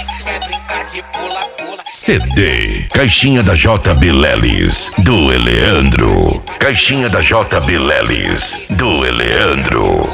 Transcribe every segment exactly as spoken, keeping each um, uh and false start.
quer brincar de pula-pula. C D Caixinha da J B Lelis, do Eleandro. Caixinha da J B Lelis, do Eleandro.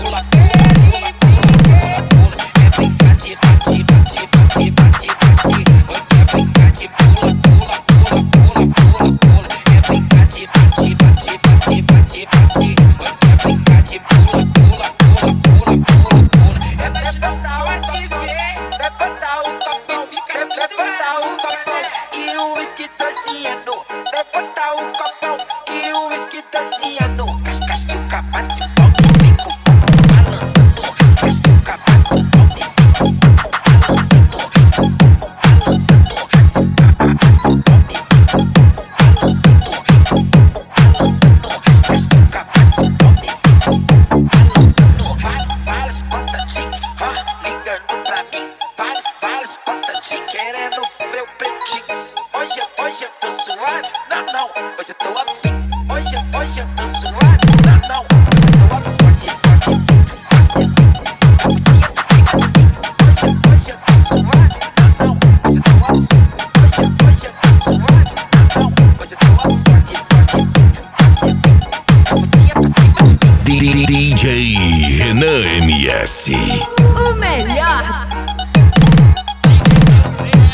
Levanta o copão e o whisky taziano. Casca-chuca, bate pau, fico balançando. Casca-chuca, bate pau, fico balançando. Balançando, bate pau, fico balançando. Balançando, casca-chuca, bate pau, fico balançando. Vários, vários contatinhos, ligando pra mim. Vários, vários contatinhos, querendo ver o pretinho. Hoje, hoje eu tô suave, não, não, hoje eu tô afim. Hoje, hoje eu tô suave, não, não, hoje eu tô afim. Hoje, hoje eu tô suave, não, não, hoje eu tô afim. Hoje, hoje eu tô suave, não, não, hoje eu tô afim. D J Renan M S. O melhor. D J